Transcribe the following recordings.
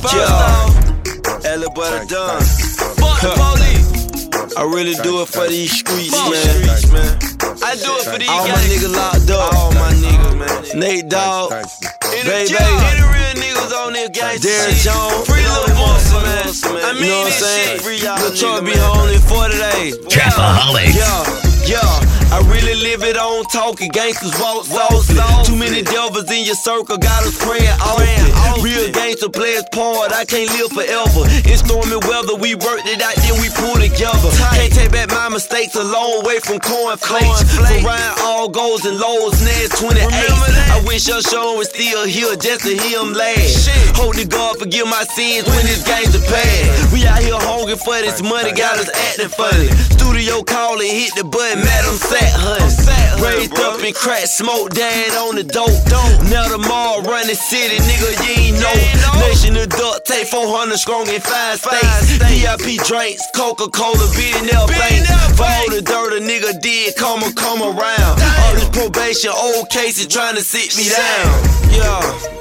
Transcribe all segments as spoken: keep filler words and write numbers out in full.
Yeah, Ella but I done. Fuck the police. I really do it for these streets, Fuck man. streets, man. I do it for these All guys. my niggas locked up. All my niggas, man. Nate Dogg, Baby, Baby, any real niggas on this gangsta Derrick shit. Jones, Free Lil Boosie, man. man. I You mean know what I'm this saying? shit. Free y'all Lil Truck niggas, be man. home in forty days. Trapaholics. Yeah, yeah. I really live it on talking. Gangsters walk softly. Too many devils in your circle, got us praying often. Real gangster players part, I can't live forever. In stormy weather, we worked it out, then we pulled together. Can't take back my mistakes, a long way from cornflakes. From round all goals and lows, Neds twenty-eight. I wish Usher was still here just to hear him laugh. Holy God, forgive my sins when this game's a pass. We out here hungry for this money, got us acting funny. Studio calling, hit the button, madam sat hunting. Raised up in crack, smoke down on the dope. Now the mall running city, nigga, you ain't know. Nation of duct tape, four hundred strong in five states. V I P drinks, Coca-Cola, billionaire banks. For all the dirt a nigga did, come on, come around. All this probation, old cases trying to sit me down. Yeah.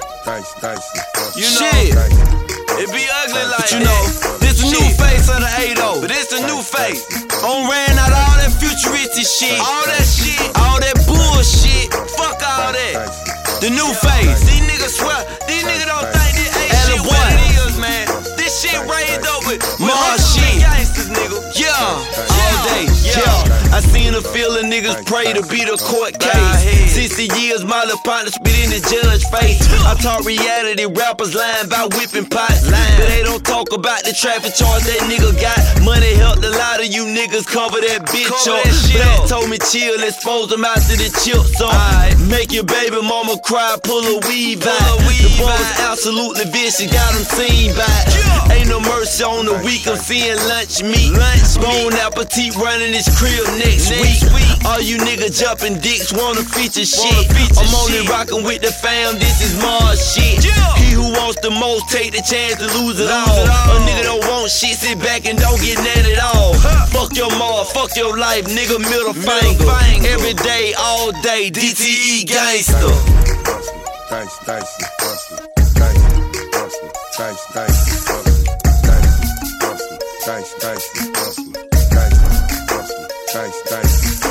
You know, Shit. it be ugly like But you know, this a new Shit. face of the eight oh. But it's a new face. On ran out all that futuristic shit. All that shit. All that bullshit. Fuck all that. The new face. These niggas swear. These niggas don't think this ain't Atta shit boy. what it is, man. This shit raised up with, with More hustlers shit. and gangsters, nigga. Yeah, all day. Yeah. Yeah, I seen a feeling niggas pray to be the court case. Sixty years, my little partner spit in the judge face. I talk reality, rappers lying about whipping pots. But they don't talk about the traffic charge that nigga got. Money helped a lot of you niggas cover that bitch Cover up. that shit Black up. told me chill, expose them out to the chips on. Make your baby mama cry, pull a weave Pull out. a weave The boy was out. absolutely vicious, got him seen by. Yeah. Ain't no mercy on the weak, I'm seeing lunch meat. Lunch Bon appetit running this crib next, Next week. week. All you niggas jumping dicks wanna feature shit. feature I'm only shit. rockin' with the fam, this is Mars shit. Yeah. He who wants the most, take the chance to lose it, Lose all. it all. A nigga don't want shit, sit back and don't get none at all. Huh. Fuck your mom, fuck your life, nigga, middle, Middle finger. finger. Every day, all day, D T E gangster. Dice, dice, bustle, dice, bustle, dice, dice, bustle, dice, bustle, dice, dice, bustle, dice, bustle, dice, dice.